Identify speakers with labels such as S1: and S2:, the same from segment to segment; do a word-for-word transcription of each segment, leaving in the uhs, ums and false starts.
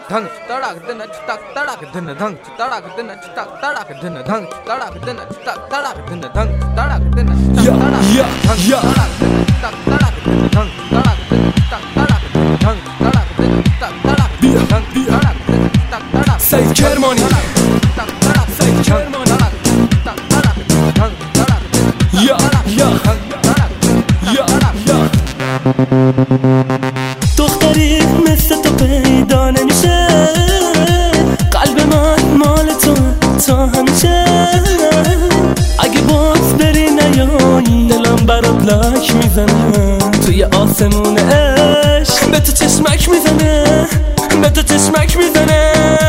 S1: धंग तड़ाक दिन तक तड़ाक दिन धंग तड़ाक दिन तक तड़ाक दिन धंग तड़ाक दिन तक तड़ाक दिन धंग तड़ाक दिन
S2: या या या
S1: तक तड़ाक दिन धंग तड़ाक दिन तक तड़ाक दिन धंग तड़ाक दिन तक तड़ाक दिन धंग तड़ाक दिन तक तड़ाक
S2: Seyit Kermani
S1: तक तड़ाक
S2: Seyit Kermani
S1: तक तड़ाक दिन धंग तड़ाक दिन
S2: या या یا یا
S3: دختری مثل تو پیدا نمیشه قلب من مال تو تا همیشه اگه باز بری نیایی دلم برات لک میزنه توی آسمون عشق به تو چشمک میزنه به تو چشمک میزنه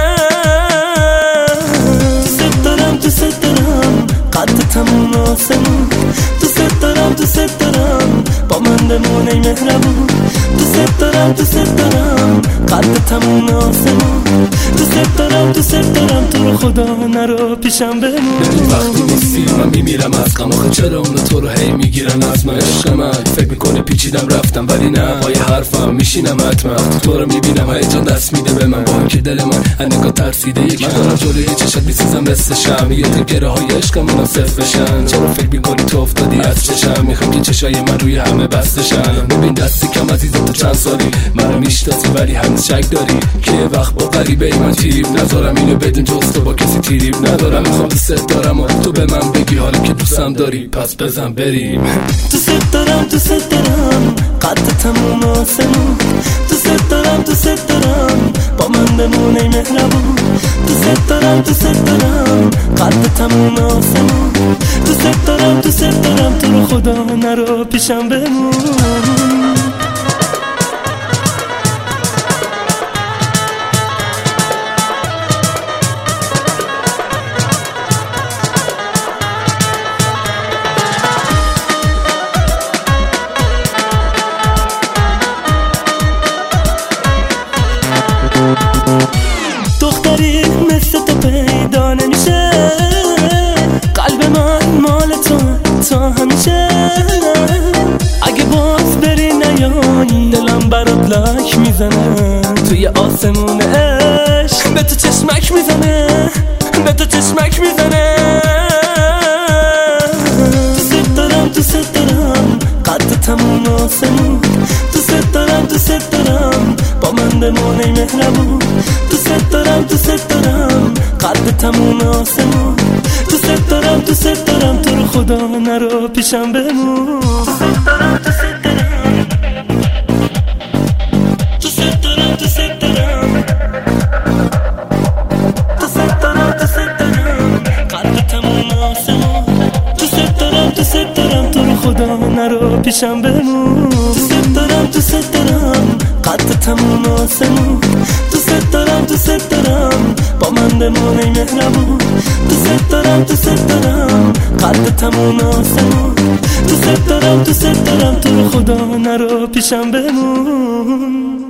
S3: دوست دارم دوست دارم قد تموم آسمون دوست دارم دوست دارم با من بمون ای مهربون دوست دارم دوست دارم قد تموم آسمون دوست دارم دوست دارم تو رو خدا نرو پیشم بمون
S2: ببین وقتی نیستی من میمیرم از غم آخه چرا اونا تو رو هی میگیرن از من عشق من فکر میکنه پیچیدم رفتم ولی نه پای حرفم میشینم حتما تو رو میبینم هیجان دست میده به من با اینکه دل من از نگاه ترسیده یکی دارم جلوی چشات میسوزم مثل شمع یه تا گره های عشقم منم صفر بشن چرا فکر میکنی تو افتادی از چشم میخوام که چشای من روی همه بستشن ببین دستی کم عزیزم تو چند سالی منو میشناسی ولی هنوز شک داری که وقت با غریبه من تیریب نذارم اینو بدون جز تو با کسی تیریب ندارم میخوام دوست دارم و تو به من بگی حالا که دوستم داری پس بزن بریم
S3: دوست دارم دوست دارم قد تموم آسمون دوست دارم دوست دارم با من بمون ای مهربون دوست دارم دوست دارم قد تموم آسمون دوست دارم دوست دارم تو رو خدا نرو پیشم بمون دختری مثل تو پیدا نمیشه قلب من مال تو تا همیشه اگه باز بری نیایی دلم برات لک میزنه توی آسمون عشق به تو چشمک میزنه به تو چشمک میزنه دوست دارم دوست دارم قد تموم آسمون دوست دارم دوست دارم با من بمون ای مهربون دوست دارم دوست دارم قد تموم آسمون دوست دارم دوست دارم تو رو خدا نرو پیشم بمون دوست دارم دوست دارم دوست دارم دوست دارم دوست دارم دوست دارم قد تموم آسمون دوست دارم دوست دارم تو رو خدا نرو پیشم بمون دوست دارم دوست دارم قد تموم آسمون دوست دارم دوست دارم با من بمون ای مهربون دوست دارم دوست دارم قد تموم آسمون دوست دارم دوست دارم تو رو خدا نرو پیشم بمون